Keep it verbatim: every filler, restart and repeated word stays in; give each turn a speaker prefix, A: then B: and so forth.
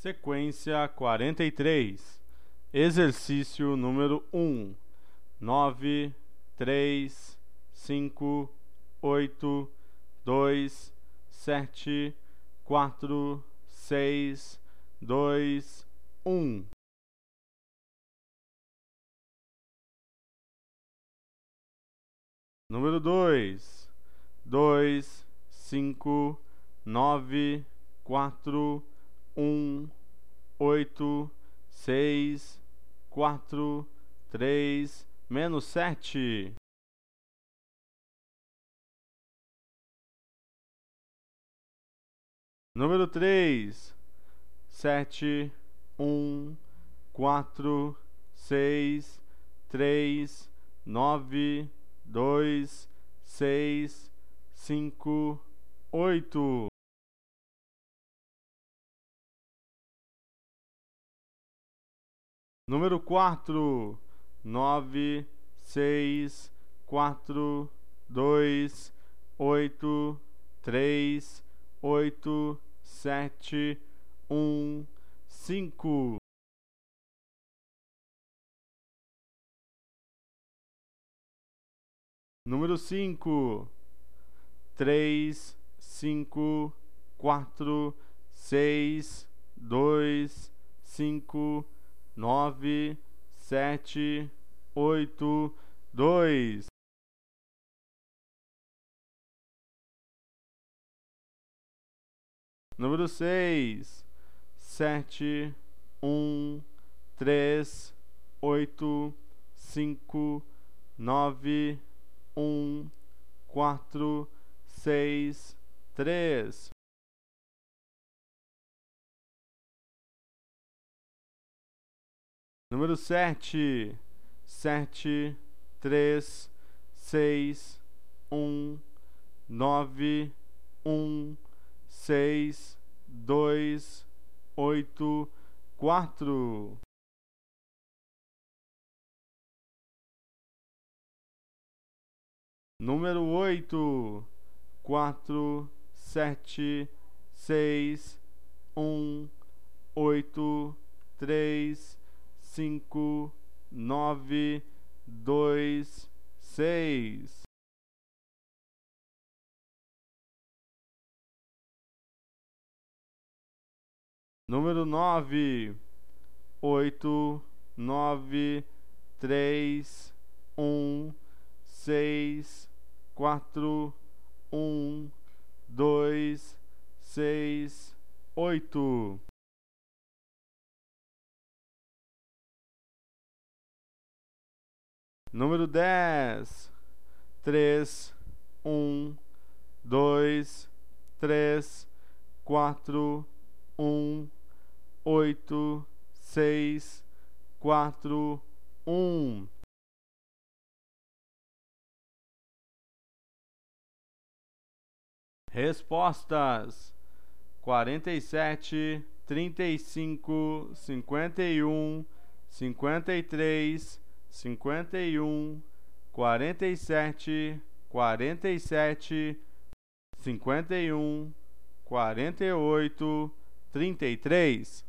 A: Sequência quarenta e três. Exercício número um. nove, três, cinco, oito, dois, sete, quatro, seis, dois, um. Número dois. dois, cinco, nove, quatro, um, oito, seis, quatro, três, menos sete. Número três. sete, um, quatro, seis, três, nove, dois, seis, cinco, oito. Número quatro. nove, seis, quatro, dois, oito, três, oito, sete, um, cinco. Número cinco. três, cinco, quatro, seis, dois, cinco, nove, sete, oito, dois. Número seis. sete, um, três, oito, cinco, nove, um, quatro, seis, três. Número sete. sete, três, seis, um, nove, um, seis, dois, oito, quatro. Número oito. quatro, sete, seis, um, oito, três, cinco, nove, dois, seis. Número nove. oito, nove, três, um, seis, quatro, um, dois, seis, oito. Número dez. três, um, dois, três, quatro, um, oito, seis, quatro, um. Respostas: quarenta e sete, trinta e cinco, cinquenta e um, cinquenta e três, cinquenta e um, quarenta e sete, quarenta e sete, cinquenta e um, quarenta e oito, trinta e três.